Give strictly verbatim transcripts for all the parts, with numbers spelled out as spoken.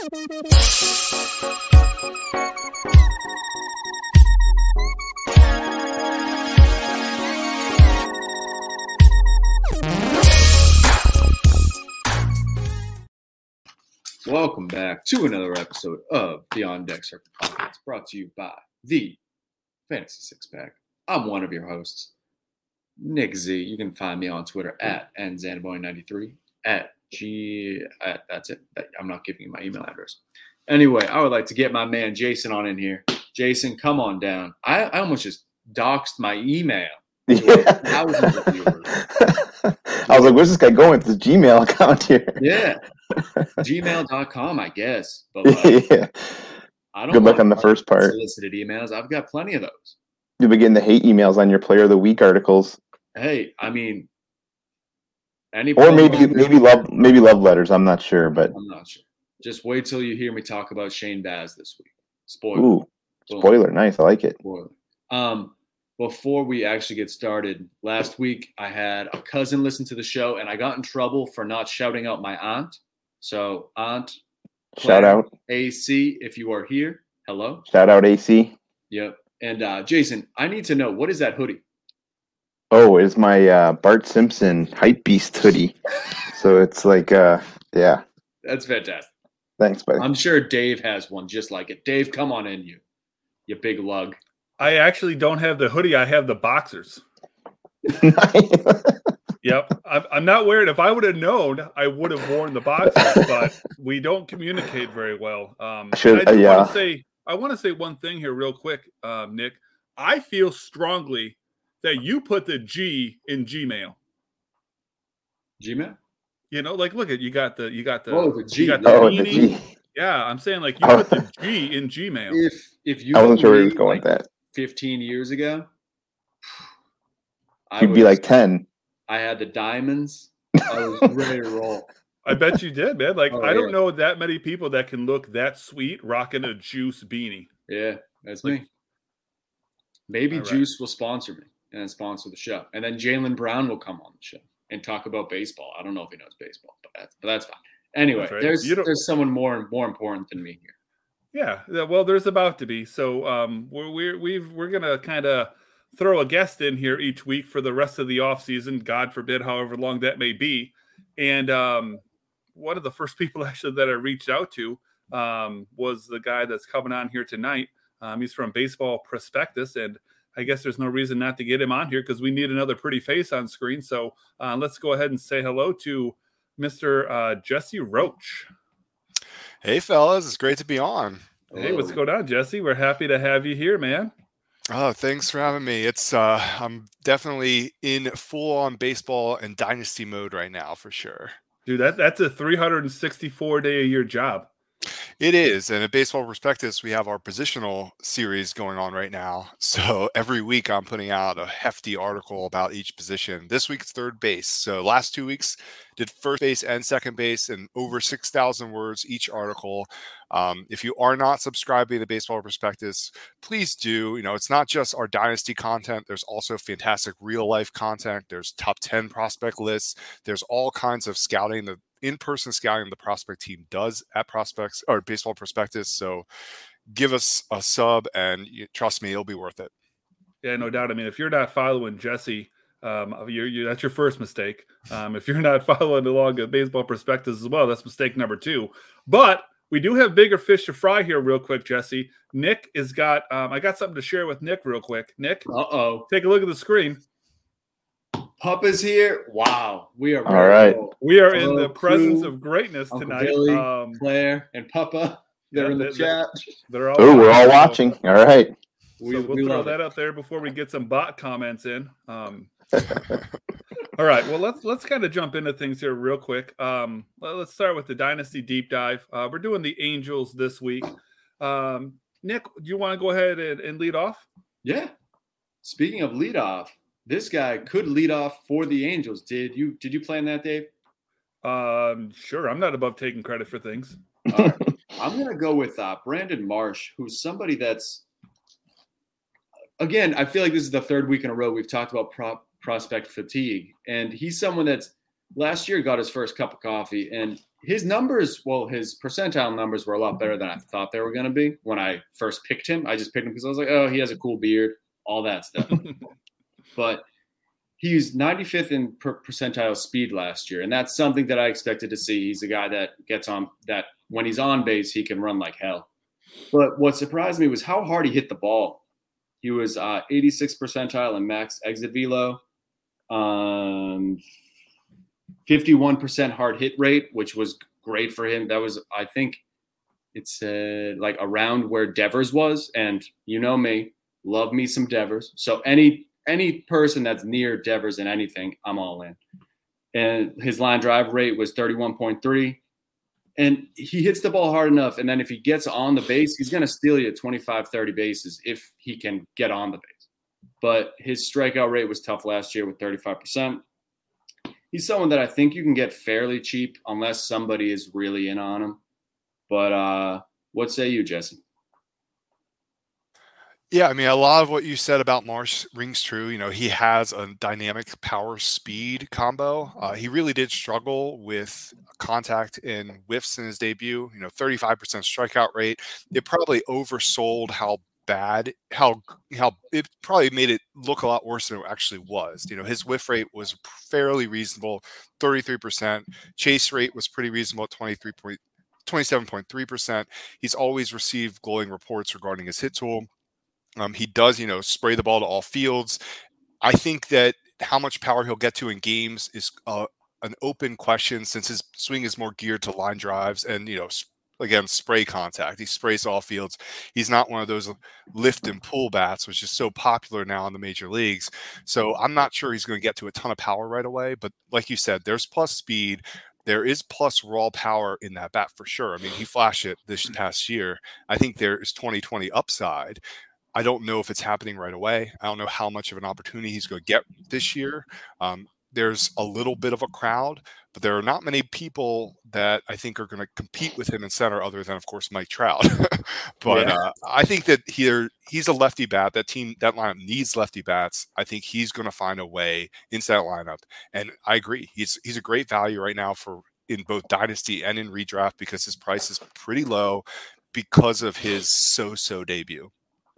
Welcome back to another episode of the On Deck Circle Podcast, brought to you by the Fantasy Six Pack. I'm one of your hosts, Nick Z. You can find me on Twitter at N Zanaboy ninety-three at G. At, that's it. I'm not giving you my email address. Anyway, I would like to get my man Jason on in here. Jason, come on down. I, I almost just doxed my email. Yeah. Thousands of viewers. I was like, where's this guy going with his Gmail account here? Yeah. gmail dot com, I guess. But like, yeah. I don't Good luck on the first part. Solicited emails. I've got plenty of those. You'll be getting the hate emails on your Player of the Week articles. Hey, I mean, any or maybe maybe love maybe love letters. I'm not sure, but I'm not sure. Just wait till you hear me talk about Shane Baz this week. Spoiler. Ooh, spoiler. Nice. I like it. Spoiler. Um, before we actually get started, last week I had a cousin listen to the show, and I got in trouble for not shouting out my aunt. So, Aunt, shout out A C, if you are here. Hello. Shout out A C. Yep. And uh, Jason, I need to know, what is that hoodie? Oh, it's my uh, Bart Simpson Hype Beast hoodie. So it's like, uh, yeah. That's fantastic. Thanks, buddy. I'm sure Dave has one just like it. Dave, come on in, you, you big lug. I actually don't have the hoodie. I have the boxers. Yep. I'm, I'm not wearing. If I would have known, I would have worn the boxers, but we don't communicate very well. Um, Should, I do uh, yeah. want to say, I want to say one thing here real quick, um, Nick. I feel strongly that you put the G in Gmail. Gmail? You know, like, look at, you got the, you got the, oh, the G. You got the oh, beanie. the G. Yeah. I'm saying like you Oh. put the G in Gmail. If, if you I wasn't sure where he was believe, going like, with that. fifteen years ago, I He'd be was- like ten. I had the diamonds. I was ready to roll. I bet you did, man. Like, Oh, I don't yeah. know that many people that can look that sweet rocking a Juice beanie. Yeah, that's Like- me. Maybe All right. Juice will sponsor me and then sponsor the show. And then Jaylen Brown will come on the show and talk about baseball. I don't know if he knows baseball, but that's, but that's fine. Anyway, That's right. there's You don't- there's someone more more important than me here. Yeah, yeah, well, there's about to be. So um, we're we're we've, we're gonna kind of throw a guest in here each week for the rest of the off season. God forbid, however long that may be. And um, one of the first people actually that I reached out to um, was the guy that's coming on here tonight. Um, he's from Baseball Prospectus, and I guess there's no reason not to get him on here because we need another pretty face on screen. So uh, let's go ahead and say hello to Mister Uh, Jesse Roach. Hey, fellas. It's great to be on. Hey, what's going on, Jesse? We're happy to have you here, man. Oh, thanks for having me. It's uh, I'm definitely in full-on baseball and dynasty mode right now, for sure. Dude, that, that's a three hundred sixty-four day a year job. It is. And at Baseball Prospectus, we have our positional series going on right now. So every week I'm putting out a hefty article about each position. This week's third base. So last two weeks did first base and second base and over six thousand words each article. Um, if you are not subscribing to Baseball Prospectus, please do. You know, it's not just our dynasty content. There's also fantastic real life content. There's top ten prospect lists. There's all kinds of scouting, the in-person scouting the prospect team does at prospects or Baseball Prospectus. So give us a sub and you, trust me, it'll be worth it. Yeah, no doubt. I mean, if you're not following Jesse, um, you're, you're, that's your first mistake. Um, if you're not following along at Baseball Prospectus as well, that's mistake number two. But we do have bigger fish to fry here real quick, Jesse. Nick has got, um, I got something to share with Nick real quick. Nick, Uh-oh. take a look at the screen. Pup is here. Wow. We are All ready to right. roll. We are in Hello, the presence crew, of greatness Uncle tonight. Billy, Um, Claire, and Papa. They're yeah, in the they- chat. they're all Oh, we're all so- watching. All right. We, so we'll we throw love that it. out there before we get some bot comments in. Um, all right. Well, let's let's kind of jump into things here real quick. Um, well, let's start with the Dynasty Deep Dive. Uh, we're doing the Angels this week. Um, Nick, do you want to go ahead and, and lead off? Yeah. Speaking of leadoff, this guy could lead off for the Angels. Did you did you plan that, Dave? Um, sure. I'm not above taking credit for things. Uh, I'm going to go with uh, Brandon Marsh, who's somebody that's, again, I feel like this is the third week in a row we've talked about prop, prospect fatigue. And he's someone that's last year got his first cup of coffee, and his numbers, well, his percentile numbers were a lot better than I thought they were going to be when I first picked him. I just picked him because I was like, oh, he has a cool beard, all that stuff. But he was ninety-fifth in per- percentile speed last year, and that's something that I expected to see. He's a guy that gets on that when he's on base, he can run like hell. But what surprised me was how hard he hit the ball. He was uh, eighty-sixth percentile in max exit velo, um, fifty-one percent hard hit rate, which was great for him. That was, I think, it's uh, like around where Devers was, and you know me, love me some Devers. So any any person that's near Devers in anything, I'm all in. And his line drive rate was thirty-one point three. And he hits the ball hard enough. And then if he gets on the base, he's going to steal you twenty-five, thirty bases if he can get on the base. But his strikeout rate was tough last year with thirty-five percent. He's someone that I think you can get fairly cheap unless somebody is really in on him. But uh, what say you, Jesse? Yeah, I mean, a lot of what you said about Marsh rings true. You know, he has a dynamic power speed combo. Uh, he really did struggle with contact and whiffs in his debut. You know, thirty-five percent strikeout rate. It probably oversold how bad, how how it probably made it look a lot worse than it actually was. You know, his whiff rate was fairly reasonable, thirty-three percent. Chase rate was pretty reasonable at twenty-three point, twenty-seven point three percent. He's always received glowing reports regarding his hit tool. Um, he does, you know, spray the ball to all fields. I think that how much power he'll get to in games is uh, an open question since his swing is more geared to line drives and, you know, sp- again, spray contact. He sprays all fields. He's not one of those lift and pull bats, which is so popular now in the major leagues. So I'm not sure he's going to get to a ton of power right away. But like you said, there's plus speed. There is plus raw power in that bat for sure. I mean, he flashed it this past year. I think there is twenty twenty upside. I don't know if it's happening right away. I don't know how much of an opportunity he's going to get this year. Um, there's a little bit of a crowd, but there are not many people that I think are going to compete with him in center other than, of course, Mike Trout. But yeah. uh, I think that here he's a lefty bat. That team, that lineup needs lefty bats. I think he's going to find a way into that lineup. And I agree. He's he's a great value right now for in both dynasty and in redraft because his price is pretty low because of his so-so debut.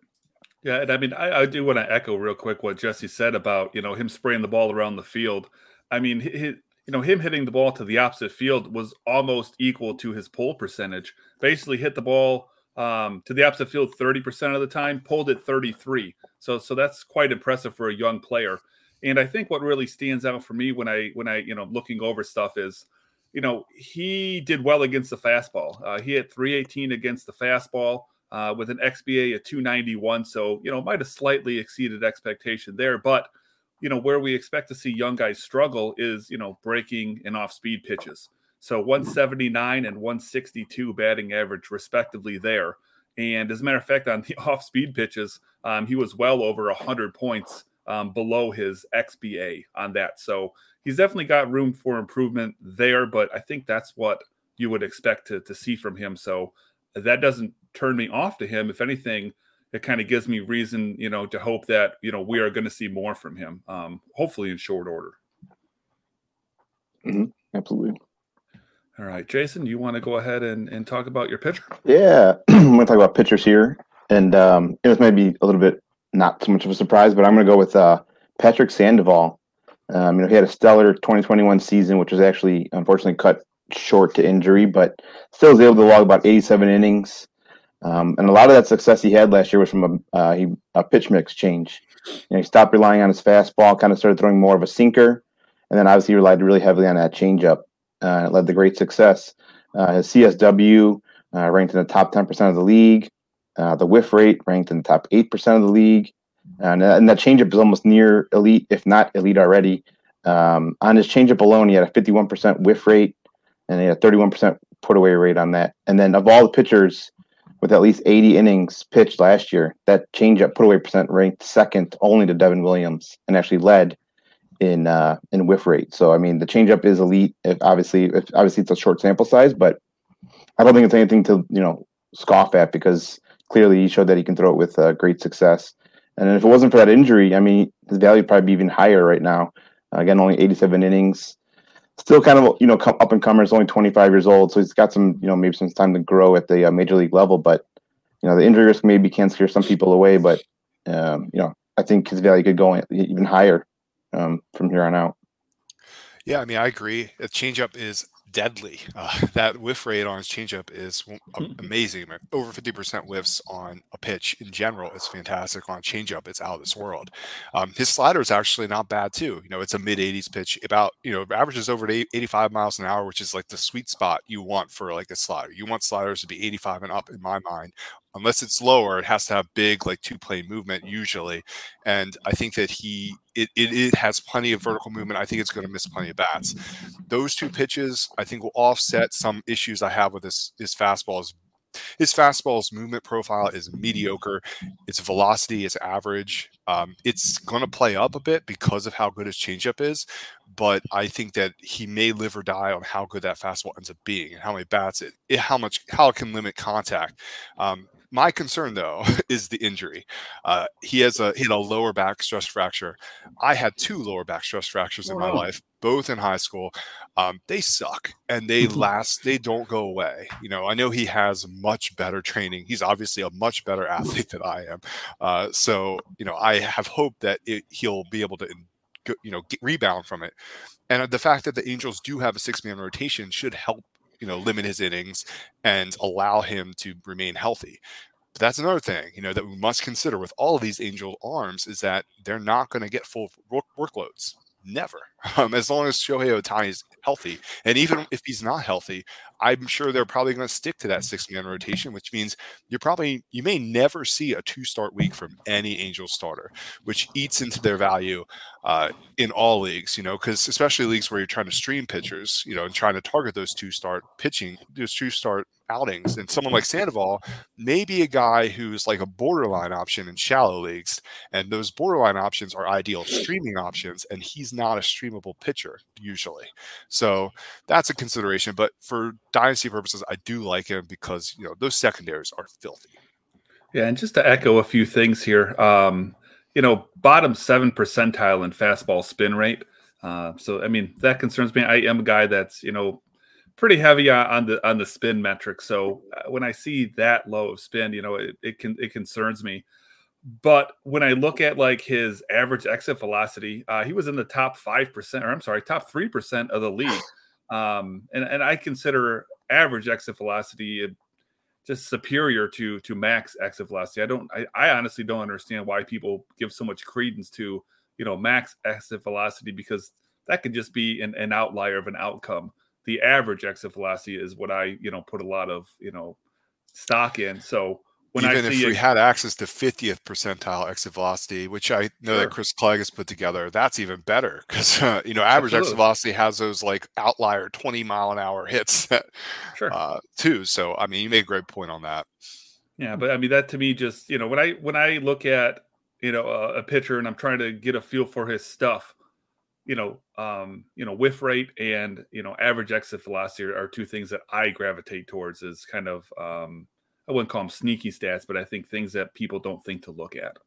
Yeah, and I mean, I, I do want to echo real quick what Jesse said about, you know, him spraying the ball around the field. I mean, his, you know, him hitting the ball to the opposite field was almost equal to his pull percentage. Basically hit the ball um, to the opposite field thirty percent of the time, pulled it thirty-three. So so that's quite impressive for a young player. And I think what really stands out for me when I, when I you know, looking over stuff is, you know, he did well against the fastball. Uh, he had three eighteen against the fastball. Uh, with an X B A at two ninety-one. So, you know, might have slightly exceeded expectation there. But, you know, where we expect to see young guys struggle is, you know, breaking and off-speed pitches. So one seventy-nine and one sixty-two batting average, respectively, there. And as a matter of fact, on the off-speed pitches, um, he was well over one hundred points um, below his X B A on that. So he's definitely got room for improvement there. But I think that's what you would expect to, to see from him. So that doesn't turn me off to him. If anything, it kind of gives me reason, you know, to hope that, you know, we are going to see more from him, um, hopefully in short order. Mm-hmm. Absolutely. All right, Jason, you want to go ahead and, and talk about your pitcher? Yeah, I'm going to talk about pitchers here. And um, it was maybe a little bit not too much of a surprise, but I'm going to go with uh, Patrick Sandoval. Um, you know, he had a stellar twenty twenty-one season, which was actually unfortunately cut short to injury, but still was able to log about eighty-seven innings. Um, and a lot of that success he had last year was from a, uh, he, a pitch mix change. You know, he stopped relying on his fastball, kind of started throwing more of a sinker, and then obviously he relied really heavily on that changeup. Uh, it led to great success. Uh, his C S W uh, ranked in the top ten percent of the league. Uh, the whiff rate ranked in the top eight percent of the league. And, uh, and that changeup is almost near elite, if not elite already. Um, on his changeup alone, he had a fifty-one percent whiff rate, and he had a thirty-one percent put away rate on that. And then of all the pitchers with at least eighty innings pitched last year, that changeup put away percent ranked second only to Devin Williams and actually led in uh, in whiff rate. So I mean, the changeup is elite. If obviously, if obviously it's a short sample size, but I don't think it's anything to you know scoff at because clearly he showed that he can throw it with uh, great success. And if it wasn't for that injury, I mean, his value would probably be even higher right now. Uh, again, only eighty-seven innings. still kind of, you know, come up and comer. He's only twenty-five years old, so he's got some, you know, maybe some time to grow at the uh, major league level. But you know, the injury risk maybe can scare some people away. But um, you know, I think his value could go even higher um, from here on out. Yeah, I mean, I agree. A changeup is deadly. Uh, that whiff rate on his changeup is amazing. Over fifty percent whiffs on a pitch in general is fantastic. On a changeup, it's out of this world. Um, his slider is actually not bad too. You know, it's a mid eighties pitch, about, you know, averages over to eighty-five miles an hour, which is like the sweet spot you want for like a slider. You want sliders to be eighty-five and up in my mind. Unless it's lower, it has to have big, like two-plane movement usually. And I think that he it, it, it has plenty of vertical movement. I think it's going to miss plenty of bats. Those two pitches, I think, will offset some issues I have with his, his fastball. His, his fastball's movement profile is mediocre. Its velocity is average. Um, it's going to play up a bit because of how good his changeup is. But I think that he may live or die on how good that fastball ends up being and how many bats it, it how much, how it can limit contact. Um, My concern, though, is the injury. Uh, he has a he had a lower back stress fracture. I had two lower back stress fractures Oh, in my wow. life, both in high school. Um, they suck and they last. They don't go away. You know, I know he has much better training. He's obviously a much better athlete than I am. Uh, so, you know, I have hope that it, he'll be able to, you know, get, rebound from it. And the fact that the Angels do have a six-man rotation should help, you know, limit his innings and allow him to remain healthy. But that's another thing, you know, that we must consider with all of these Angel arms is that they're not going to get full work- workloads. Never. Um, as long as Shohei Ohtani is healthy. And even if he's not healthy, I'm sure they're probably going to stick to that six-man rotation, which means you're probably, you may never see a two-start week from any Angel starter, which eats into their value uh, in all leagues, you know, because especially leagues where you're trying to stream pitchers, you know, and trying to target those two-start pitching, those two-start outings. And someone like Sandoval may be a guy who's like a borderline option in shallow leagues. And those borderline options are ideal streaming options. And he's not a streamable pitcher usually. So that's a consideration. But for dynasty purposes, I do like him because, you know, those secondaries are filthy. Yeah. And just to echo a few things here, um, you know, bottom seven percentile in fastball spin rate. Uh, so, I mean, that concerns me. I am a guy that's, you know, pretty heavy on the on the spin metric. So uh, when I see that low of spin, you know, it, it can it concerns me. But when I look at like his average exit velocity, uh, he was in the top five percent, or I'm sorry, top three percent of the league. Um, and and I consider average exit velocity just superior to to max exit velocity. I don't, I, I honestly don't understand why people give so much credence to, you know, max exit velocity, because that could just be an, an outlier of an outcome. The average exit velocity is what I, you know, put a lot of, you know, stock in. So when Even I see if we it, had access to fiftieth percentile exit velocity, which I know Sure. that Chris Clegg has put together, that's even better because, uh, you know, average Absolutely. exit velocity has those like outlier twenty mile an hour hits that, Sure. uh, too. So, I mean, you made a great point on that. Yeah, but I mean, that to me just, you know, when I when I look at, you know, a, a pitcher and I'm trying to get a feel for his stuff, you know, um, you know, whiff rate and, you know, average exit velocity are, are two things that I gravitate towards as kind of, um, I wouldn't call them sneaky stats, but I think things that people don't think to look at.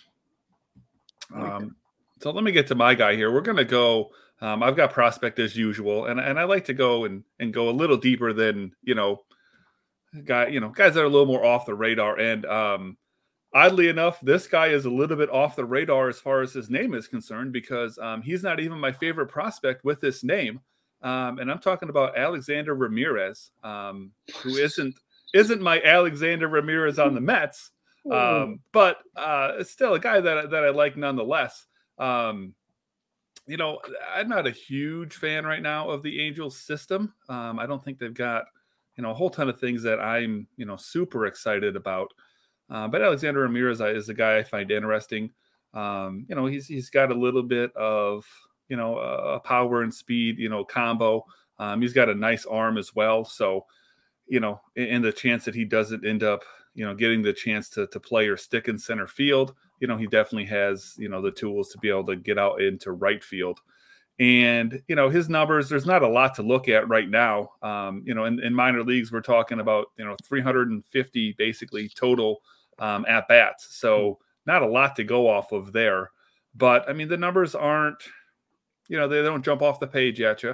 Um, so let me get to my guy here. We're going to go, um, I've got prospect as usual, and, and I like to go and, and go a little deeper than, you know, guy, you know, guys that are a little more off the radar. And, um, oddly enough, this guy is a little bit off the radar as far as his name is concerned, because um, he's not even my favorite prospect with this name. Um, and I'm talking about Alexander Ramirez, um, who isn't isn't my Alexander Ramirez on the Mets, um, but uh, it's still a guy that, that I like nonetheless. Um, you know, I'm not a huge fan right now of the Angels system. Um, I don't think they've got, you know, a whole ton of things that I'm, you know, super excited about. Uh, but Alexander Ramirez is a guy I find interesting. Um, you know, he's he's got a little bit of, you know, a uh, power and speed, you know, combo. Um, he's got a nice arm as well. So, you know, and the chance that he doesn't end up, you know, getting the chance to to play or stick in center field, you know, he definitely has, you know, the tools to be able to get out into right field. And, you know, his numbers, there's not a lot to look at right now. Um, you know, in, in minor leagues, we're talking about, you know, three hundred fifty basically total um, at bats. So not a lot to go off of there. But I mean, the numbers aren't, you know, they don't jump off the page at you.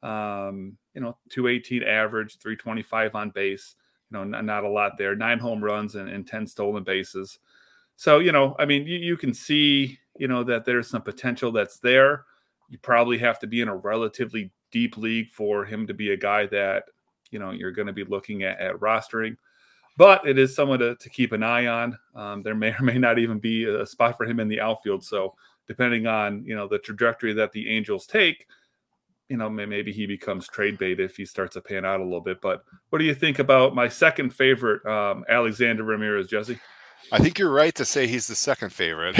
Um, you know, two eighteen average, three twenty-five on base. You know, not, not a lot there. Nine home runs and, and ten stolen bases. So, you know, I mean, you, you can see, you know, that there's some potential that's there. You probably have to be in a relatively deep league for him to be a guy that, you know, you're going to be looking at, at rostering. But it is someone to, to keep an eye on. Um, there may or may not even be a spot for him in the outfield. So depending on, you know, the trajectory that the Angels take, you know, maybe he becomes trade bait if he starts to pan out a little bit. But what do you think about my second favorite, um, Alexander Ramirez, Jesse? I think you're right to say he's the second favorite.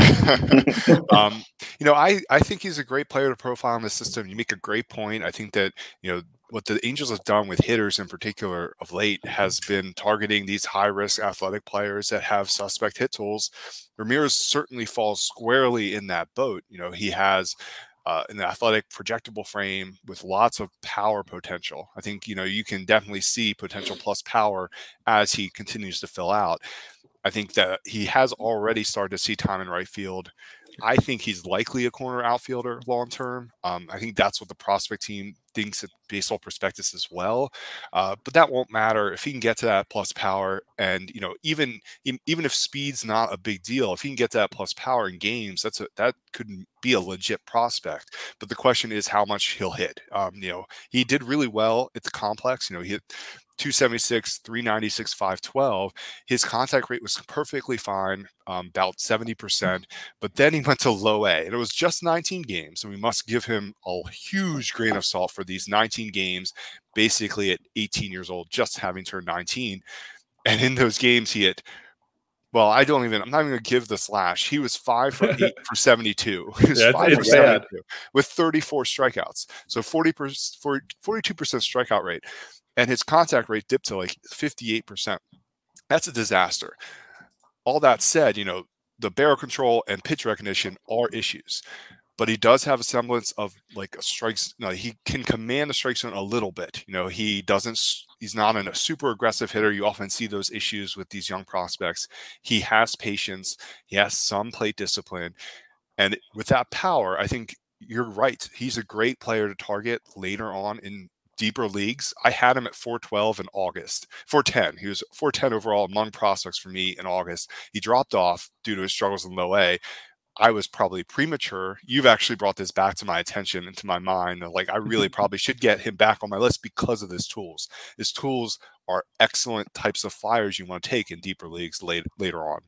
um, you know, I, I think he's a great player to profile in the system. You make a great point. I think that, you know, what the Angels have done with hitters in particular of late has been targeting these high-risk athletic players that have suspect hit tools. Ramirez certainly falls squarely in that boat. You know, he has uh, an athletic projectable frame with lots of power potential. I think, you know, you can definitely see potential plus power as he continues to fill out. I think that he has already started to see time in right field. I think he's likely a corner outfielder long term. Um, I think that's what the prospect team thinks at Baseball Prospectus as well. Uh, but that won't matter if he can get to that plus power. And, you know, even even if speed's not a big deal, if he can get to that plus power in games, that's a, that could be a legit prospect. But the question is how much he'll hit. Um, you know, he did really well at the complex. You know, he hit two seventy-six, three ninety-six, five twelve. His contact rate was perfectly fine, um, about seventy percent. But then he went to low A, and it was just nineteen games. And we must give him a huge grain of salt for these nineteen games, basically at eighteen years old, just having turned nineteen. And in those games, he hit, well, I don't even, I'm not even going to give the slash. He was five for eight for seventy-two. He was yeah, five it's, for it's seventy-two with thirty-four strikeouts. So forty percent, forty-two percent strikeout rate. And his contact rate dipped to like fifty-eight percent. That's a disaster. All that said, you know, the barrel control and pitch recognition are issues. But he does have a semblance of like a strikes. You know, he can command a strike zone a little bit. You know, he doesn't, he's not in a super aggressive hitter. You often see those issues with these young prospects. He has patience. He has some plate discipline. And with that power, I think you're right. He's a great player to target later on in deeper leagues. I had him at four twelve in August, four ten. He was four ten overall among prospects for me in August. He dropped off due to his struggles in low A. I was probably premature. You've actually brought this back to my attention and to my mind. Like, I really probably should get him back on my list because of his tools. His tools are excellent types of flyers you want to take in deeper leagues late, later on.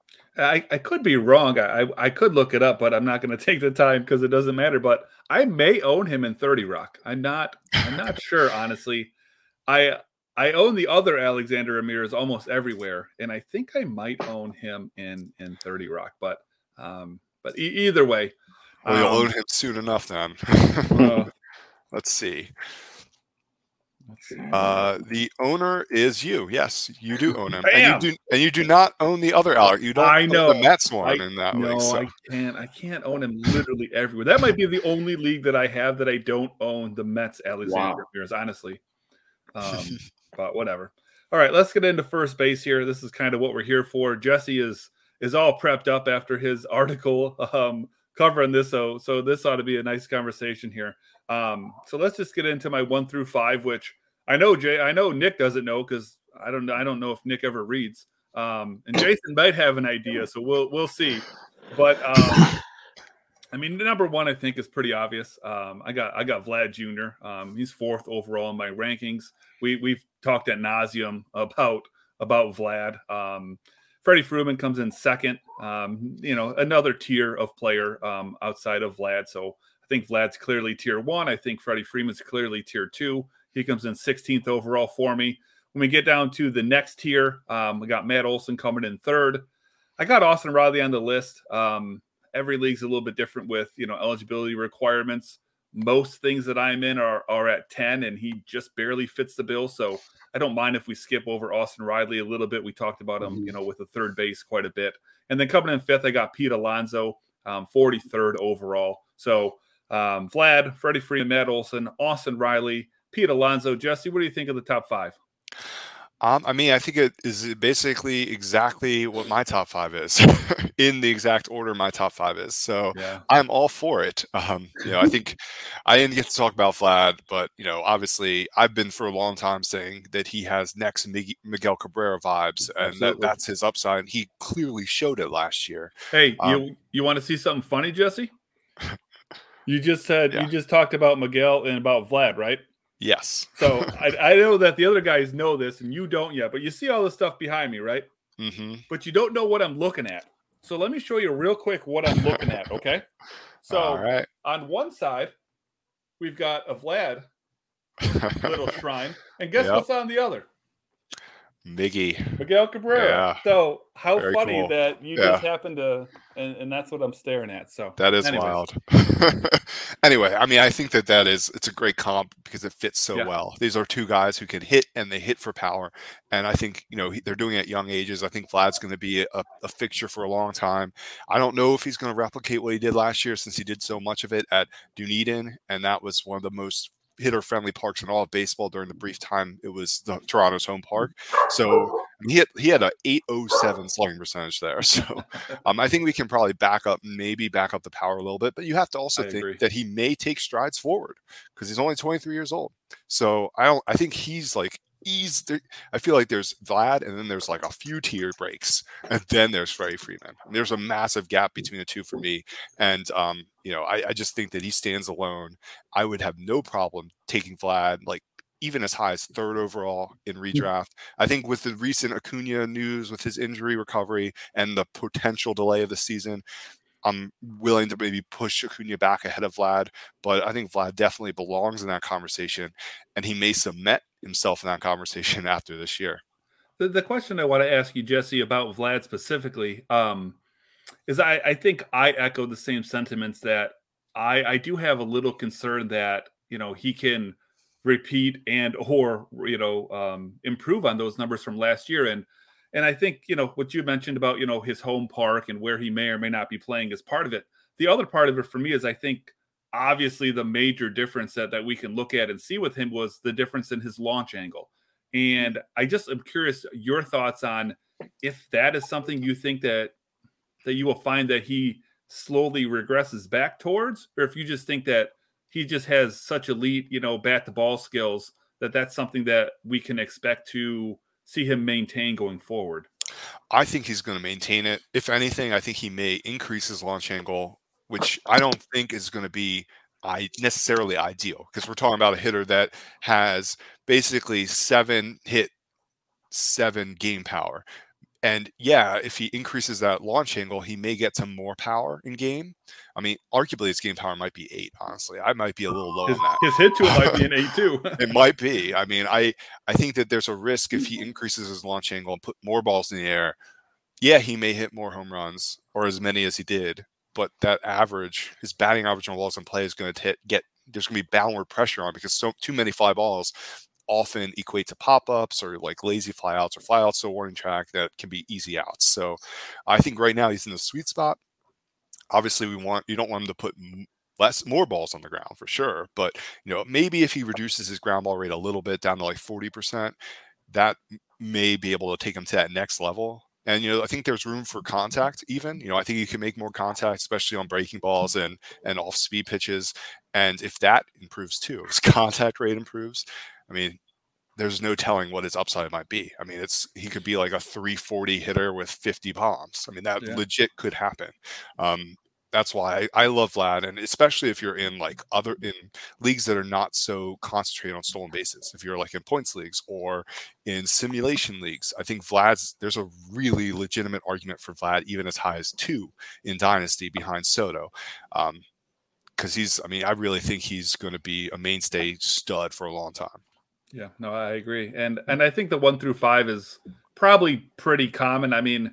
I, I could be wrong. I I could look it up, but I'm not going to take the time because it doesn't matter. But I may own him in thirty Rock. I'm not. I'm not sure, honestly. I I own the other Alexander Ramirez almost everywhere, and I think I might own him in in thirty Rock. But um, but e- either way, well, you'll um, own him soon enough then. uh, Let's see. Let's see. Uh, the owner is you. Yes, you do own him, Bam! and you do, and you do not own the other Alex. You don't. I own know the Mets one I, in that no, league. So. I can't. I can't own him literally everywhere. That might be the only league that I have that I don't own the Mets Alexander Wow. Ramirez. Honestly, um, but whatever. All right, let's get into first base here. This is kind of what we're here for. Jesse is is all prepped up after his article um, covering this, so so this ought to be a nice conversation here. Um, so let's just get into my one through five, which I know Jay, I know Nick doesn't know because I don't I don't know if Nick ever reads. Um, and Jason might have an idea, so we'll we'll see. But um, I mean, the number one I think is pretty obvious. Um, I got I got Vlad Junior Um, he's fourth overall in my rankings. We we've talked ad nauseum about about Vlad. Um, Freddie Freeman comes in second. Um, you know, another tier of player um, outside of Vlad. So I think Vlad's clearly tier one. I think Freddie Freeman's clearly tier two. He comes in sixteenth overall for me. When we get down to the next tier, um, we got Matt Olson coming in third. I got Austin Riley on the list. Um, every league's a little bit different with, you know, eligibility requirements. Most things that I'm in are, are at ten, and he just barely fits the bill. So I don't mind if we skip over Austin Riley a little bit. We talked about him, you know, with the third base quite a bit. And then coming in fifth, I got Pete Alonso, um, forty-third overall. So um, Vlad, Freddie Freeman, Matt Olson, Austin Riley, Pete Alonso. Jesse, what do you think of the top five? Um, I mean, I think it is basically exactly what my top five is, in the exact order my top five is. So Yeah. I'm all for it. Um, you know, I think I didn't get to talk about Vlad, but you know, obviously, I've been for a long time saying that he has next Mig- Miguel Cabrera vibes, and that, Absolutely. that's his upside. He clearly showed it last year. Hey, Um, you you want to see something funny, Jesse? You just said Yeah. you just talked about Miguel and about Vlad, right? Yes. So I, I know that the other guys know this and you don't yet, but you see all this stuff behind me, right? hmm But you don't know what I'm looking at. So let me show you real quick what I'm looking at, okay? So All right. on one side, we've got a Vlad little shrine. And guess Yep. what's on the other? Miggy. Miguel Cabrera. Yeah. So how Very funny cool. that you Yeah. just happened to, and, and that's what I'm staring at. So That is anyways. wild. Anyway, I mean, I think that that is, it's a great comp because it fits so Yeah. well. These are two guys who can hit and they hit for power. And I think, you know, he- they're doing it at young ages. I think Vlad's going to be a, a fixture for a long time. I don't know if he's going to replicate what he did last year since he did so much of it at Dunedin. And that was one of the most hitter-friendly parks in all of baseball during the brief time it was the Toronto's home park. So I mean, he had he had a eight oh seven slugging percentage there. So um, I think we can probably back up, maybe back up the power a little bit. But you have to also I think agree. that he may take strides forward because he's only twenty-three years old. So I don't. I think he's like he's. There, I feel like there's Vlad, and then there's like a few tier breaks, and then there's Freddie Freeman. And there's a massive gap between the two for me. And um, you know, I, I just think that he stands alone. I would have no problem taking Vlad, like even as high as third overall in redraft. I think with the recent Acuna news, with his injury recovery and the potential delay of the season, I'm willing to maybe push Acuna back ahead of Vlad. But I think Vlad definitely belongs in that conversation, and he may cement himself in that conversation after this year. The, the question I want to ask you, Jesse, about Vlad specifically, um, is I, I think I echo the same sentiments that I, I do have a little concern that, you know, he can repeat and or, you know, um, improve on those numbers from last year. And and I think, you know, what you mentioned about, you know, his home park and where he may or may not be playing is part of it. The other part of it for me is I think obviously the major difference that, that we can look at and see with him was the difference in his launch angle. And I just am curious your thoughts on if that is something you think that that you will find that he slowly regresses back towards, or if you just think that he just has such elite, you know, bat to ball skills that that's something that we can expect to see him maintain going forward. I think he's going to maintain it. If anything, I think he may increase his launch angle, which I don't think is going to be I necessarily ideal because we're talking about a hitter that has basically seven hit, seven game power. And yeah, if he increases that launch angle, he may get some more power in game. I mean, arguably his game power might be eight, honestly. I might be a little low His, on that. his hit to it might be an eight too. It might be. I mean, I, I think that there's a risk if he increases his launch angle and put more balls in the air. Yeah, he may hit more home runs or as many as he did, but that average, his batting average on balls in play is going to get, there's going to be downward pressure on because so too many fly balls often equate to pop-ups or like lazy flyouts or flyouts to a warning track that can be easy outs. So I think right now he's in the sweet spot. Obviously, we want you don't want him to put less more balls on the ground for sure, but you know maybe if he reduces his ground ball rate a little bit down to like forty percent, that may be able to take him to that next level. And you know I think there's room for contact. Even you know I think you can make more contact, especially on breaking balls and and off speed pitches. And if that improves too, his contact rate improves. I mean, there's no telling what his upside might be. I mean, it's he could be like a three forty hitter with fifty bombs. I mean, that Yeah. legit could happen. Um, that's why I, I love Vlad, and especially if you're in like other in leagues that are not so concentrated on stolen bases. If you're like in points leagues or in simulation leagues, I think Vlad's there's a really legitimate argument for Vlad, even as high as two in Dynasty behind Soto. Um, because he's, I mean, I really think he's going to be a mainstay stud for a long time. Yeah, no, I agree. And and I think the one through five is probably pretty common. I mean,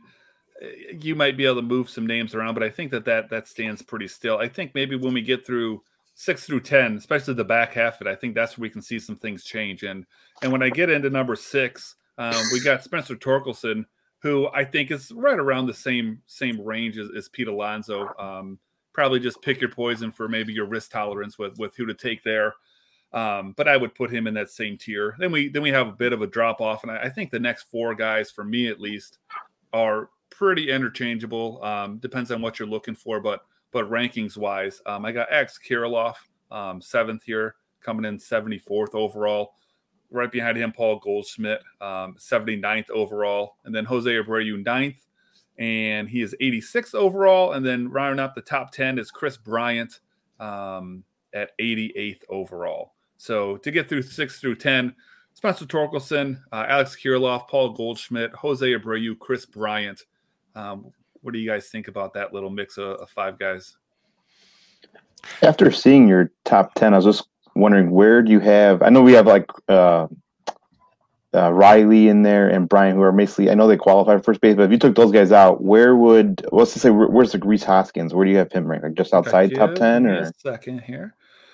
you might be able to move some names around, but I think that that, that stands pretty still. I think maybe when we get through six through ten, especially the back half of it, I think that's where we can see some things change. And and when I get into number six, um, we got Spencer Torkelson, who I think is right around the same same range as, as Pete Alonso. Um, probably just pick your poison for maybe your risk tolerance with with who to take there. Um, but I would put him in that same tier. Then we then we have a bit of a drop off, and I, I think the next four guys, for me at least, are pretty interchangeable. Um, depends on what you're looking for, but but rankings wise, um, I got Alex Kirilloff, um, seventh here, coming in seventy-fourth overall. Right behind him, Paul Goldschmidt, um, seventy-ninth overall, and then Jose Abreu ninth, and he is eighty-sixth overall. And then rounding up the top ten is Chris Bryant um, at eighty-eighth overall. So to get through six through ten, Spencer Torkelson, uh, Alex Kirilloff, Paul Goldschmidt, Jose Abreu, Chris Bryant. Um, what do you guys think about that little mix of, of five guys? After seeing your top ten, I was just wondering, where do you have? I know we have like uh, uh, Riley in there and Brian, who are basically, I know they qualify for first base, but if you took those guys out, where would, let's just say, where, where's the Rhys Hoskins? Where do you have him ranked? Like just outside top ten, or a second here?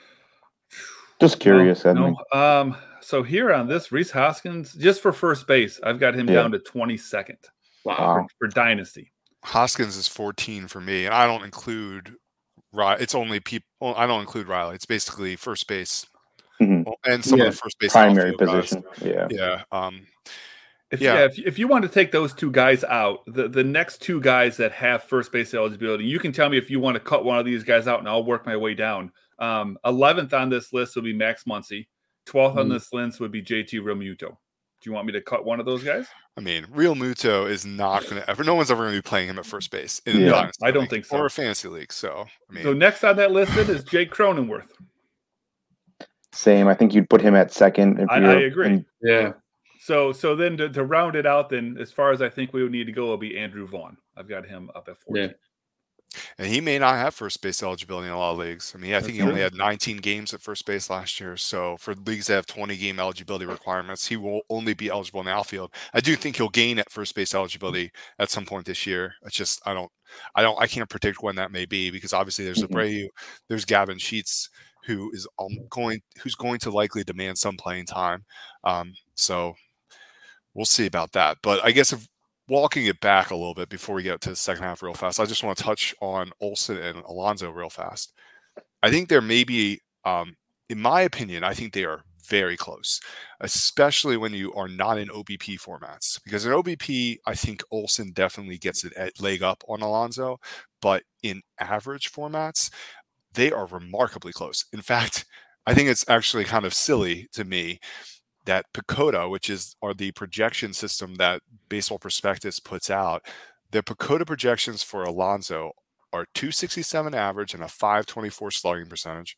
Just curious. No, no. Um, so here on this, Rhys Hoskins, just for first base, I've got him yeah. down to twenty-second. Wow. For, for Dynasty. Hoskins is fourteen for me, and I don't include Riley. It's only people. Well, I don't include Riley. It's basically first base mm-hmm. and some yeah. of the first base primary position. Guys. Yeah, yeah. Um, if, yeah. yeah if, if you want to take those two guys out, the, the next two guys that have first base eligibility, you can tell me if you want to cut one of these guys out, and I'll work my way down. Um, eleventh on this list would be Max Muncy. twelfth mm-hmm. on this list would be J T Realmuto. Do you want me to cut one of those guys? I mean, Realmuto is not going to ever. No one's ever going to be playing him at first base. In yeah, no, I don't league, think so. Or a fantasy league. So, I mean, so next on that list is Jake Cronenworth. Same. I think you'd put him at second. If I, I agree. In, yeah. So, so then to, to round it out, then as far as I think we would need to go, will be Andrew Vaughn. I've got him up at fourteen. Yeah. And he may not have first base eligibility in a lot of leagues. I mean, I That's think he true. only had nineteen games at first base last year. So for leagues that have twenty game eligibility requirements, he will only be eligible in the outfield. I do think he'll gain at first base eligibility at some point this year. It's just I don't, I don't, I can't predict when that may be, because obviously there's mm-hmm. Abreu, there's Gavin Sheets, who is um, going, who's going to likely demand some playing time. Um, so we'll see about that. But I guess if walking it back a little bit before we get to the second half real fast, I just want to touch on Olson and Alonso real fast. I think there may be, um, in my opinion, I think they are very close, especially when you are not in O B P formats. Because in O B P, I think Olson definitely gets a leg up on Alonso, but in average formats, they are remarkably close. In fact, I think it's actually kind of silly to me that PECOTA, which is are the projection system that Baseball Prospectus puts out, the PECOTA projections for Alonso are two sixty-seven average and a five twenty-four slugging percentage.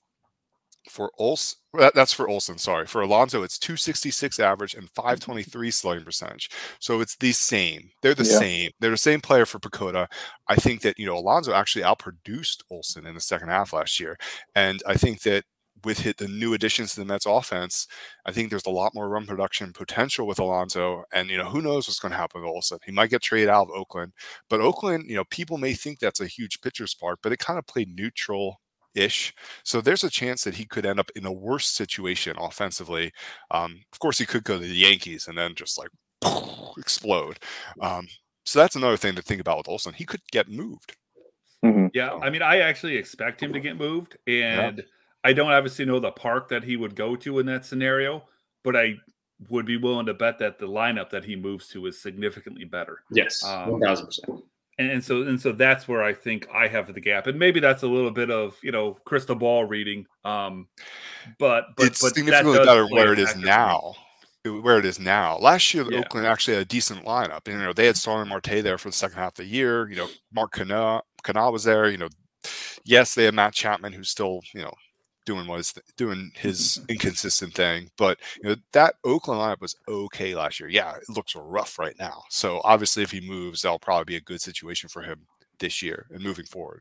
For Olson, that's for Olson, sorry. For Alonso, it's two sixty-six average and five twenty-three slugging percentage. So it's the same. They're the yeah. same. They're the same player for PECOTA. I think that, you know, Alonso actually outproduced Olson in the second half last year. And I think that with hit the new additions to the Mets offense, I think there's a lot more run production potential with Alonso. And, you know, who knows what's going to happen with Olson. He might get traded out of Oakland. But Oakland, you know, people may think that's a huge pitcher's park, but it kind of played neutral-ish. So there's a chance that he could end up in a worse situation offensively. Um, of course, he could go to the Yankees and then just like explode. Um, so that's another thing to think about with Olson. He could get moved. Mm-hmm. Yeah, I mean, I actually expect him to get moved. And yeah. I don't obviously know the park that he would go to in that scenario, but I would be willing to bet that the lineup that he moves to is significantly better. Yes, um, one thousand percent. And, and so and so that's where I think I have the gap. And maybe that's a little bit of, you know, crystal ball reading. Um, but, but it's but significantly better where it is now. Where it is now. Last year, yeah. Oakland actually had a decent lineup. And, you know, they had Starling Marte there for the second half of the year. You know, Mark Canha, Canha was there. You know, yes, they had Matt Chapman, who's still, you know, doing what is doing his inconsistent thing, but you know that Oakland lineup was okay last year. Yeah, it looks rough right now. So obviously, if he moves, that'll probably be a good situation for him this year and moving forward.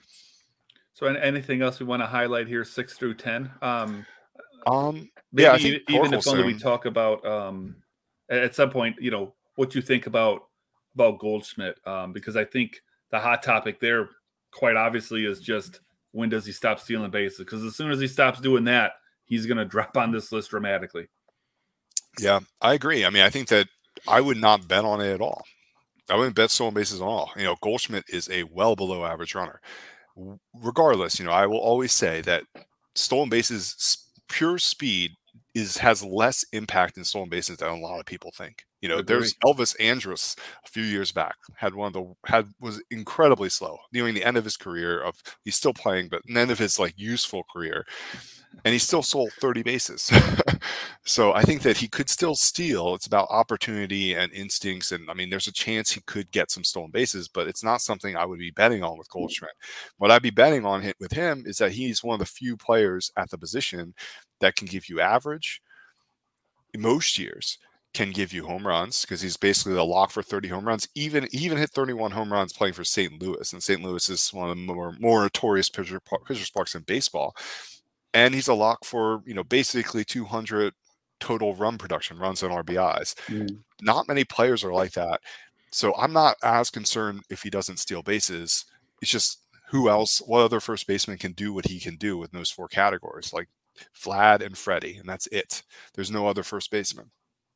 So, anything else we want to highlight here, six through ten? Um, um yeah, I think even if only we talk about um, at some point, you know, what you think about about Goldschmidt, um, because I think the hot topic there, quite obviously, is just, when does he stop stealing bases? Because as soon as he stops doing that, he's going to drop on this list dramatically. Yeah, I agree. I mean, I think that I would not bet on it at all. I wouldn't bet stolen bases at all. You know, Goldschmidt is a well below average runner. Regardless, you know, I will always say that stolen bases pure speed is has less impact in stolen bases than a lot of people think. You know, Agree. there's Elvis Andrus a few years back had one of the had was incredibly slow, nearing the end of his career. Of he's still playing, but the end of his like useful career, and he still sold thirty bases. So I think that he could still steal. It's about opportunity and instincts, and I mean, there's a chance he could get some stolen bases, but it's not something I would be betting on with Goldschmidt. What I'd be betting on him, with him is that he's one of the few players at the position that can give you average. Most years can give you home runs because he's basically the lock for thirty home runs. Even he even hit thirty-one home runs playing for Saint Louis, and Saint Louis is one of the more, more notorious pitcher, pitcher parks in baseball. And he's a lock for, you know, basically two hundred total run production, runs and R B Is. Mm. Not many players are like that. So I'm not as concerned if he doesn't steal bases. It's just who else, what other first baseman can do what he can do with those four categories, like Vlad and Freddie, and that's it. There's no other first baseman.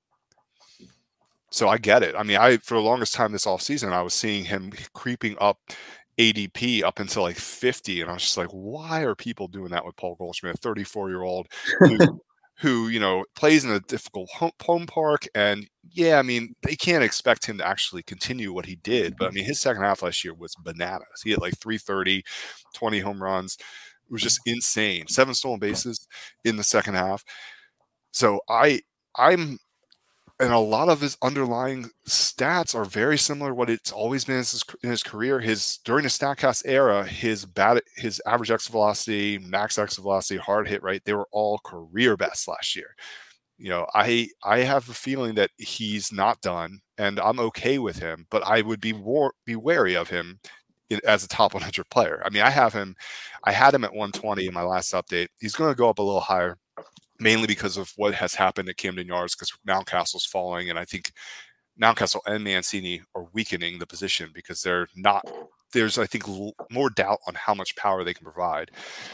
So I get it. I mean, I for the longest time this offseason, I was seeing him creeping up A D P up until like fifty, and I was just like, why are people doing that with Paul Goldschmidt, a thirty-four-year-old who, who, you know, plays in a difficult home, home park? And yeah, I mean, they can't expect him to actually continue what he did. But I mean, his second half last year was bananas. He had like three thirty, twenty home runs. It was just insane. Seven stolen bases in the second half. So I, I'm, and a lot of his underlying stats are very similar to what it's always been in his, in his career. His during the StatCast era, his bat, his average exit velocity, max exit velocity, hard hit rate, they were all career best last year. You know, I I have a feeling that he's not done, and I'm okay with him, but I would be war, be wary of him in, as a top one hundred player. I mean, I have him, I had him at one twenty in my last update. He's going to go up a little higher, mainly because of what has happened at Camden Yards, because Mountcastle's falling, and I think Mountcastle and Mancini are weakening the position because they're not. There's, I think, l- more doubt on how much power they can provide.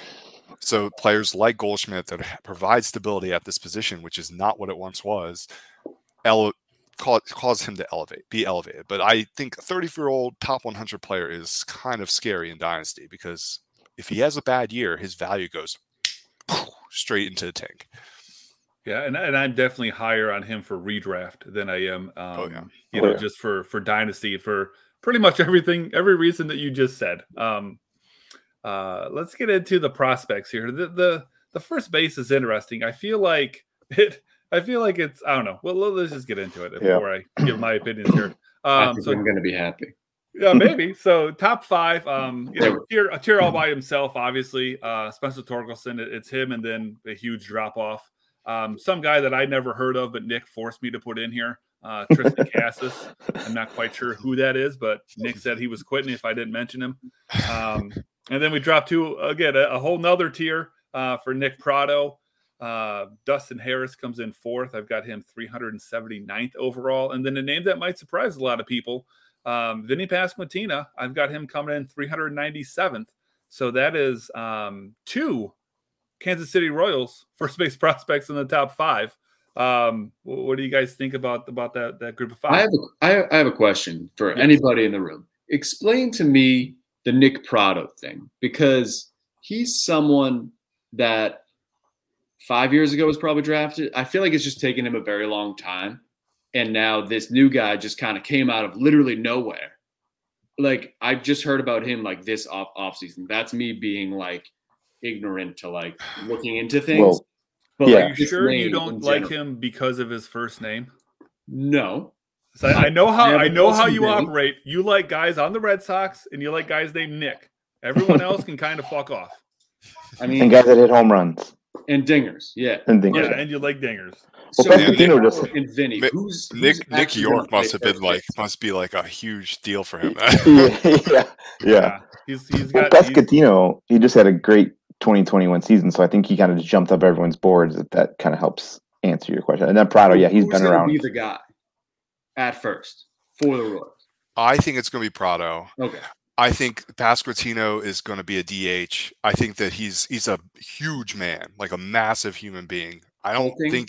So players like Goldschmidt that provide stability at this position, which is not what it once was, ele- cause, cause him to elevate, be elevated. But I think a thirty-year-old top one hundred player is kind of scary in Dynasty because if he has a bad year, his value goes straight into the tank. Yeah, and and I'm definitely higher on him for redraft than I am, um, oh, yeah. you oh, know, yeah. just for for Dynasty for pretty much everything, every reason that you just said. Um, uh, let's get into the prospects here. The, the the first base is interesting. I feel like it. I feel like it's. I don't know. Well, let's just get into it before yeah. I give my opinions here. Um, I think so, I'm going to be happy. Yeah, maybe. So top five, um, you know, tier, a tier all by himself, obviously. Uh, Spencer Torkelson, it, it's him, and then a huge drop off. Um, some guy that I never heard of, but Nick forced me to put in here, uh, Tristan Cassis. I'm not quite sure who that is, but Nick said he was quitting if I didn't mention him. Um, and then we dropped to, again, a, a whole nother tier uh, for Nick Prado. Uh, Dustin Harris comes in fourth. I've got him three hundred seventy-ninth overall. And then a name that might surprise a lot of people, Um, Vinny Pasquantino, I've got him coming in three hundred ninety-seventh. So that is um, two Kansas City Royals first base prospects in the top five. Um, what do you guys think about, about that, that group of five? I have a, I, I have a question for yes. anybody in the room. Explain to me the Nick Prado thing, because he's someone that five years ago was probably drafted. I feel like it's just taken him a very long time. And now this new guy just kind of came out of literally nowhere. Like, I've just heard about him like this off off season. That's me being like ignorant to like looking into things. Well, but yeah. are you sure you don't like him because of his first name? No. So I, I know how I I know how you name. operate. You like guys on the Red Sox, and you like guys named Nick. Everyone else can kind of fuck off. I mean, and guys that hit home runs and dingers, yeah, and dingers. Yeah, and you like dingers. So well, Pasquantino just and Vinny, who's, Nick who's Nick York must have been like base? must be like a huge deal for him. yeah, yeah, yeah. He's he's well, got Pasquantino. He just had a great twenty twenty-one season, so I think he kind of just jumped up everyone's boards. If that kind of helps answer your question. And then Prado, yeah, he's who's been gonna around. Be the guy at first for the Royals. I think it's going to be Prado. Okay. I think Pasquantino is going to be a D H. I think that he's he's a huge man, like a massive human being. I don't Hulking? think he,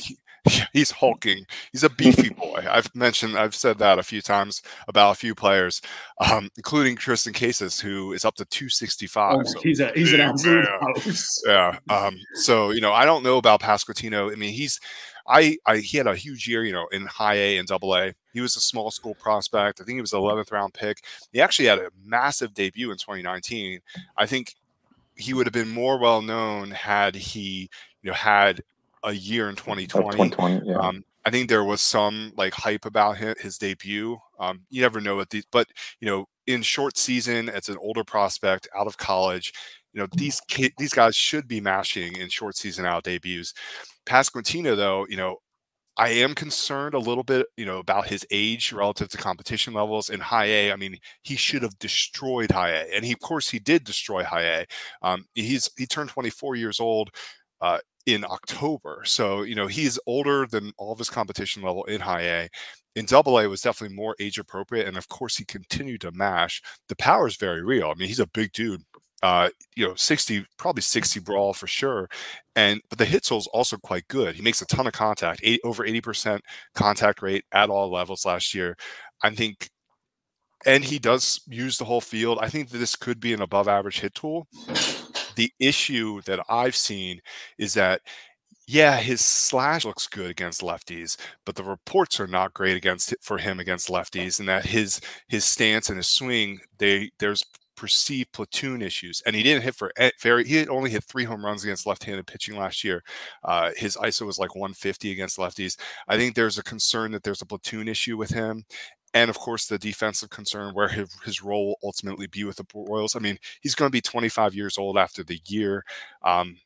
he's hulking. He's a beefy boy. I've mentioned, I've said that a few times about a few players, um, including Tristan Casas, who is up to two sixty-five. Oh, so he's a he's an absolute man. house. Yeah. Um, so you know, I don't know about Pasquantino. I mean, he's I, I he had a huge year, you know, in high A and double A. He was a small school prospect. I think he was an eleventh round pick. He actually had a massive debut in twenty nineteen. I think he would have been more well known had he, you know, had a year in twenty twenty. twenty twenty yeah. Um, I think there was some like hype about his, his debut. Um, you never know what these, but you know, in short season, as an older prospect out of college, you know, these ki- these guys should be mashing in short season out debuts. Pasquantino, though, you know, I am concerned a little bit, you know, about his age relative to competition levels in high A. I mean, he should have destroyed high A, and he, of course, he did destroy high A. Um, he's he turned twenty-four years old uh, in October, so you know he's older than all of his competition level in high A. In double A was definitely more age appropriate, and of course, he continued to mash. The power is very real. I mean, he's a big dude. Uh, you know, sixty, probably sixty brawl for sure. And, but the hit tool is also quite good. He makes a ton of contact, eight, over eighty percent contact rate at all levels last year. I think, and he does use the whole field. I think that this could be an above average hit tool. The issue that I've seen is that, yeah, his slash looks good against lefties, but the reports are not great against for him against lefties, and that his, his stance and his swing, they, there's perceived platoon issues, and he didn't hit for very he had only hit three home runs against left-handed pitching last year. Uh, his I S O was like one fifty against lefties. I think there's a concern that there's a platoon issue with him, and of course the defensive concern where his, his role will ultimately be with the Royals. I mean, he's going to be twenty-five years old after the year. um,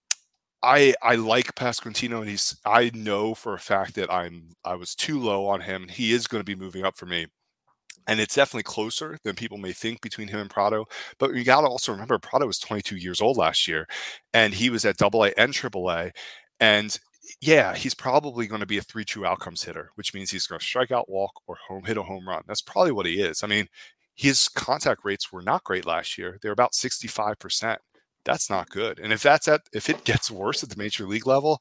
I I like Pasquantino, and he's I know for a fact that I'm I was too low on him. He is going to be moving up for me. And it's definitely closer than people may think between him and Prado. But you got to also remember, Prado was twenty-two years old last year, and he was at double A and triple A. And yeah, he's probably going to be a three true outcomes hitter, which means he's going to strike out, walk, or home hit a home run. That's probably what he is. I mean, his contact rates were not great last year. They're about sixty-five percent. That's not good. And if that's at, if it gets worse at the major league level,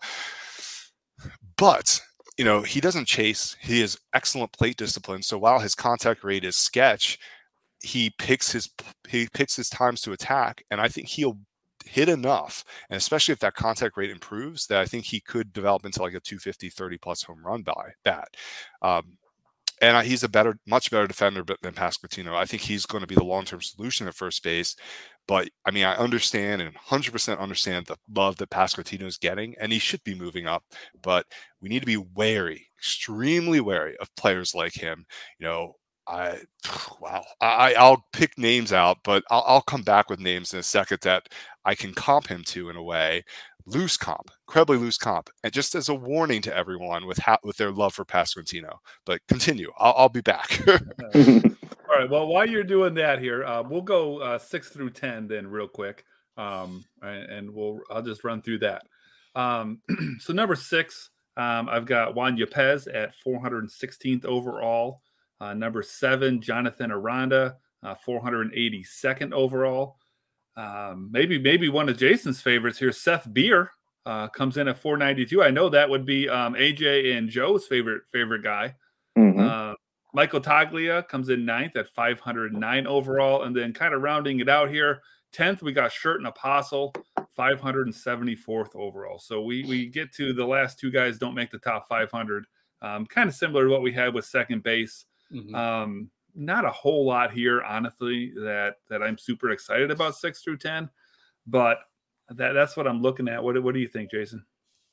but you know, he doesn't chase. He has excellent plate discipline. So while his contact rate is sketch, he picks his he picks his times to attack, and I think he'll hit enough, and especially if that contact rate improves, that I think he could develop into like a two fifty, thirty plus home run by bat. Um, and he's a better, much better defender than Pasquantino. I think he's going to be the long-term solution at first base. But I mean, I understand and one hundred percent understand the love that Pasquantino is getting, and he should be moving up. But we need to be wary, extremely wary of players like him. You know, I wow, I I'll pick names out, but I'll I'll come back with names in a second that I can comp him to in a way. Loose comp, incredibly loose comp, and just as a warning to everyone with ha- with their love for Pasquantino. But continue, I'll, I'll be back. All right. Well, while you're doing that here, uh, we'll go uh, six through ten then real quick, um, and, and we'll I'll just run through that. Um, so number six, um, I've got Juan Yepez at four hundred sixteenth overall. Uh, number seven, Jonathan Aranda, uh, four hundred eighty-second overall. Um, maybe maybe one of Jason's favorites here, Seth Beer, uh, comes in at four ninety-two. I know that would be um, A J and Joe's favorite favorite guy. Mm-hmm. Uh, Michael Taglia comes in ninth at five hundred nine overall. And then kind of rounding it out here, tenth, we got Shirt and Apostle, five hundred seventy-fourth overall. So we we get to the last two guys don't make the top five hundred. Um, kind of similar to what we had with second base. Mm-hmm. Um, not a whole lot here, honestly, that that I'm super excited about six through ten. But that that's what I'm looking at. What, what do you think, Jason?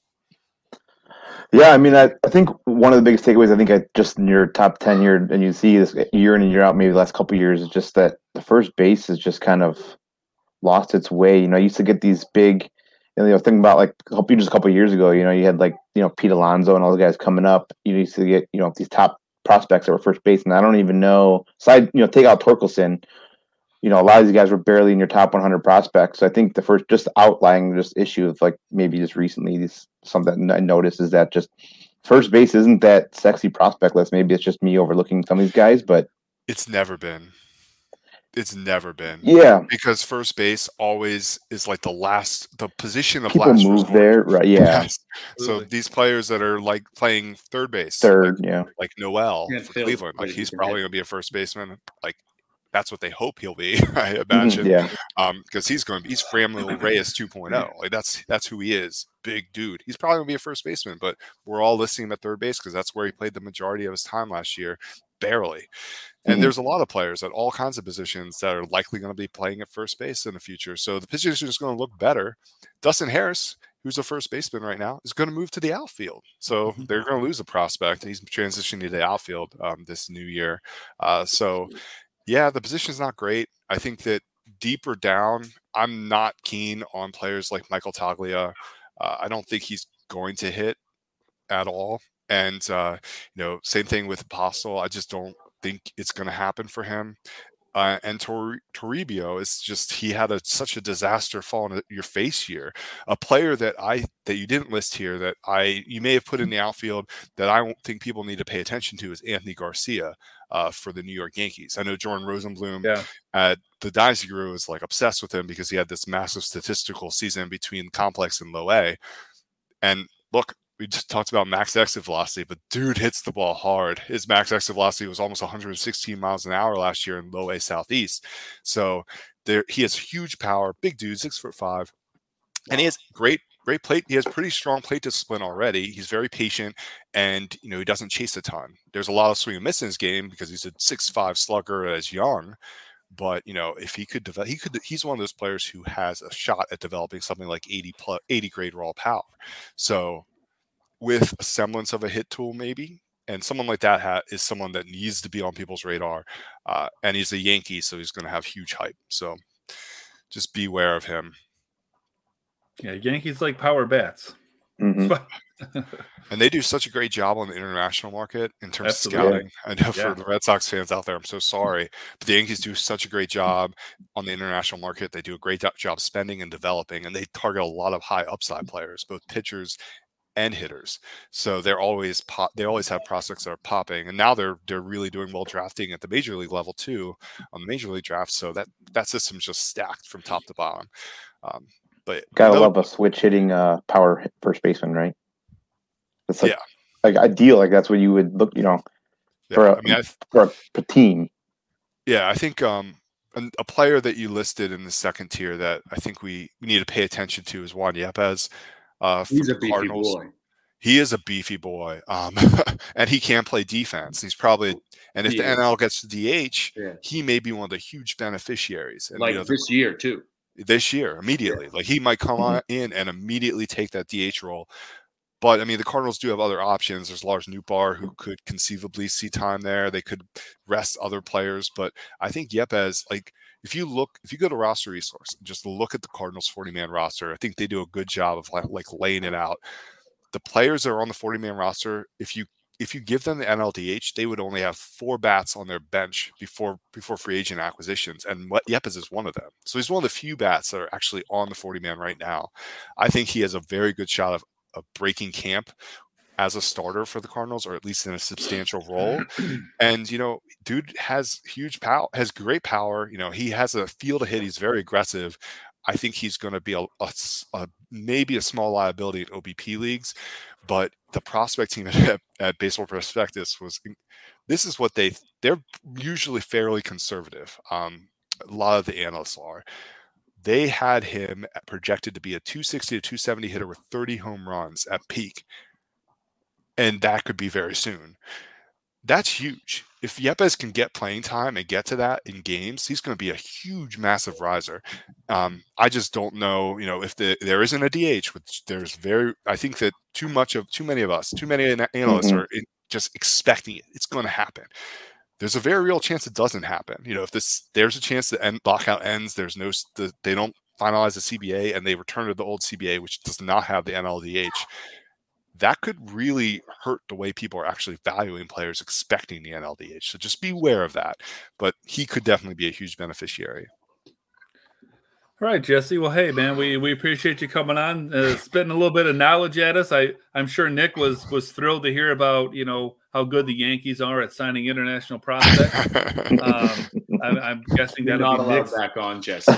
Yeah, I mean, I, I think one of the biggest takeaways, I think, I just in your top ten year, and you see this year in and year out, maybe the last couple of years, is just that the first base has just kind of lost its way. You know, I used to get these big, you know, thinking about like a couple, just a couple of years ago, you know, you had like, you know, Pete Alonso and all the guys coming up. You used to get, you know, these top prospects that were first base, and I don't even know. Side, you know, take out Torkelson. You know, a lot of these guys were barely in your top one hundred prospects. So I think the first, just outlying this issue of like maybe just recently, this something I noticed is that just first base isn't that sexy prospect list. Maybe it's just me overlooking some of these guys, but it's never been. It's never been. Yeah. Because first base always is like the last, the position of People last move resort. there, right? Yeah. Yes. So these players that are like playing third base, Third, like, yeah. like Noel Can't for fail Cleveland, what like he he's can probably hit. going to be a first baseman. Like that's what they hope he'll be, I imagine. Mhm, yeah. Um, because he's going, he's Framil Reyes two point oh. Like that's that's who he is, big dude. He's probably going to be a first baseman, but we're all listing him at third base because that's where he played the majority of his time last year, barely. And Mhm. there's a lot of players at all kinds of positions that are likely going to be playing at first base in the future. So the position is going to look better. Dustin Harris, who's a first baseman right now, is going to move to the outfield. So they're going to lose a prospect, and he's transitioning to the outfield um, this new year. Uh, so, yeah, the position's not great. I think that deeper down, I'm not keen on players like Michael Toglia. Uh, I don't think he's going to hit at all. And, uh, you know, same thing with Apostle. I just don't think it's going to happen for him. Uh, and Tor- Toribio is just, he had a, such a disaster fall in your face here. A player that I, that you didn't list here that I, you may have put in the outfield that I don't think people need to pay attention to is Anthony Garcia uh, for the New York Yankees. I know Jordan Rosenblum Yeah. at the Dynasty Guru is like obsessed with him because he had this massive statistical season between complex and low A. And look, we just talked about max exit velocity, but dude hits the ball hard. His max exit velocity was almost one hundred sixteen miles an hour last year in low A Southeast. So there, he has huge power, big dude, six foot five, and he has great, great plate. He has pretty strong plate discipline already. He's very patient, and you know he doesn't chase a ton. There's a lot of swing and miss in his game because he's a six five slugger as young. But you know, if he could develop, he could. He's one of those players who has a shot at developing something like eighty plus, eighty grade raw power. So with a semblance of a hit tool, maybe, and someone like that ha- is someone that needs to be on people's radar. Uh, and he's a Yankee, so he's going to have huge hype. So just beware of him. Yeah, Yankees like power bats. Mhm. And they do such a great job on the international market in terms Absolutely. of scouting. I know Yeah. for the Red Sox fans out there, I'm so sorry, but the Yankees do such a great job on the international market. They do a great job spending and developing, and they target a lot of high upside players, both pitchers and hitters. So they're always pop, they always have prospects that are popping, and now they're they're really doing well drafting at the major league level too on the major league draft. So that that system's just stacked from top to bottom. Um, but Gotta another- love a switch hitting uh, power first baseman, right? It's like, Yeah. like ideal. Like that's what you would look, you know, for yeah, a I mean, I, for a team. yeah, I think um, a, a player that you listed in the second tier that I think we, we need to pay attention to is Juan Yepez. Uh, He's for a the beefy Cardinals. boy. He is a beefy boy, um, and he can play defense. He's probably, and if He the is. N L gets to D H, Yeah. he may be one of the huge beneficiaries. And Like you know, this year too. this year, immediately, like he might come on in and immediately take that D H role. But I mean, the Cardinals do have other options. There's Lars Nootbaar who could conceivably see time there. They could rest other players, but I think Yepez, like if you look, if you go to Roster Resource, and just look at the Cardinals forty man roster, I think they do a good job of like, like laying it out. The players that are on the forty man roster, if you if you give them the N L D H, they would only have four bats on their bench before before free agent acquisitions, and what Yepez is one of them. So he's one of the few bats that are actually on the forty man right now. I think he has a very good shot of of breaking camp as a starter for the Cardinals, or at least in a substantial role. And, you know, dude has huge power, has great power. You know, he has a feel to hit. He's very aggressive. I think he's going to be a, a, a maybe a small liability in O B P leagues, but the prospect team at, at Baseball Prospectus was, this is what they, they're usually fairly conservative. Um, a lot of the analysts are. They had him projected to be a two sixty to two seventy hitter with thirty home runs at peak. And that could be very soon. That's huge. If Yepez can get playing time and get to that in games, he's going to be a huge, massive riser. Um, I just don't know, you know, if the, there isn't a D H, which there's very, I think that too much of, too many of us, too many analysts Mhm. are in, just expecting it. It's going to happen. There's a very real chance it doesn't happen. You know, if this, there's a chance the end, lockout ends, there's no, the, they don't finalize the C B A and they return to the old C B A, which does not have the N L D H. That could really hurt the way people are actually valuing players expecting the N L D H. So just beware of that. But he could definitely be a huge beneficiary. All right, Jesse. Well, hey, man, we we appreciate you coming on, uh, spitting a little bit of knowledge at us. I I'm sure Nick was was thrilled to hear about you know how good the Yankees are at signing international prospects. Um, I'm, I'm guessing You're that'll not be allowed Nick's. back on, Jesse.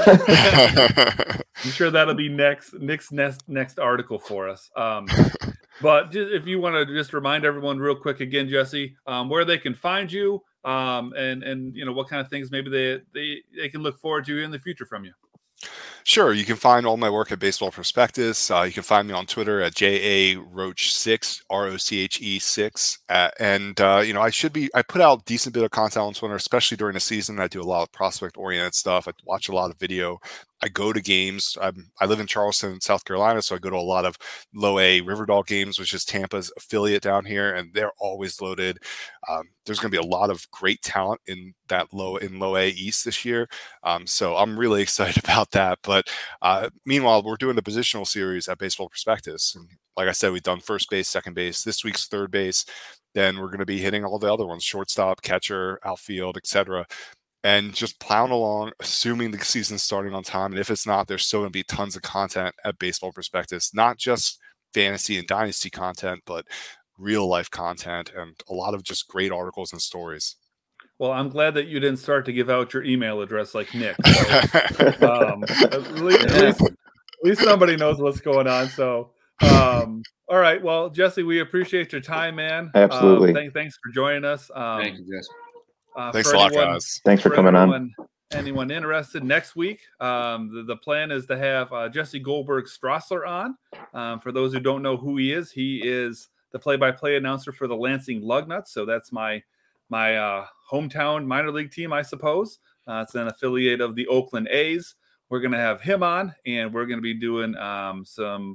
I'm sure that'll be next Nick's next next article for us. Um, but just, if you want to just remind everyone real quick again, Jesse, um, where they can find you, um, and and you know what kind of things maybe they they they can look forward to in the future from you. Sure. You can find all my work at Baseball Prospectus. Uh, you can find me on Twitter at J A Roach six, R O C H E six. Uh, and, uh, you know, I should be, I put out a decent bit of content on Twitter, especially during the season. I do a lot of prospect oriented stuff. I watch a lot of video. I go to games. I'm, I live in Charleston, South Carolina, so I go to a lot of low A Riverdale games, which is Tampa's affiliate down here, and they're always loaded. Um, there's going to be a lot of great talent in that low in low A East this year, um, so I'm really excited about that. But uh, meanwhile, we're doing the positional series at Baseball Prospectus, and like I said, we've done first base, second base. This week's third base. Then we're going to be hitting all the other ones: shortstop, catcher, outfield, et cetera. And just plowing along, assuming the season's starting on time. And if it's not, there's still going to be tons of content at Baseball Prospectus, not just fantasy and dynasty content, but real life content and a lot of just great articles and stories. Well, I'm glad that you didn't start to give out your email address like Nick. So, um, at, least, at, least, at least somebody knows what's going on. So, um, all right. Well, Jesse, we appreciate your time, man. Absolutely. Um, thank, thanks for joining us. Um, Thank you, Jesse. Uh, Thanks a lot, anyone, guys. Thanks for, for coming anyone, on. Anyone interested next week? Um, the, the plan is to have uh, Jesse Goldberg Strassler on. Um, for those who don't know who he is, he is the play-by-play announcer for the Lansing Lugnuts. So that's my my uh, hometown minor league team, I suppose. Uh, it's an affiliate of the Oakland A's. We're going to have him on, and we're going to be doing um, some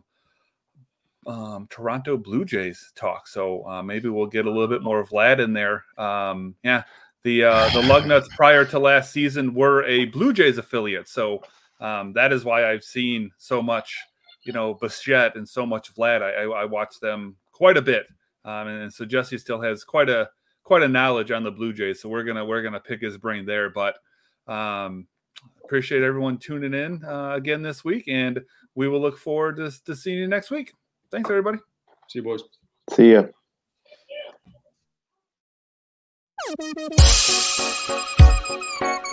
um, Toronto Blue Jays talk. So uh, maybe we'll get a little bit more Vlad in there. Um, yeah. The uh, the Lugnuts prior to last season were a Blue Jays affiliate, so um, that is why I've seen so much, you know, Bichette and so much Vlad. I, I, I watch them quite a bit, um, and, and so Jesse still has quite a quite a knowledge on the Blue Jays. So we're gonna we're gonna pick his brain there. But um, appreciate everyone tuning in uh, again this week, and we will look forward to, to seeing you next week. Thanks, everybody. See you, boys. See ya. Thank you.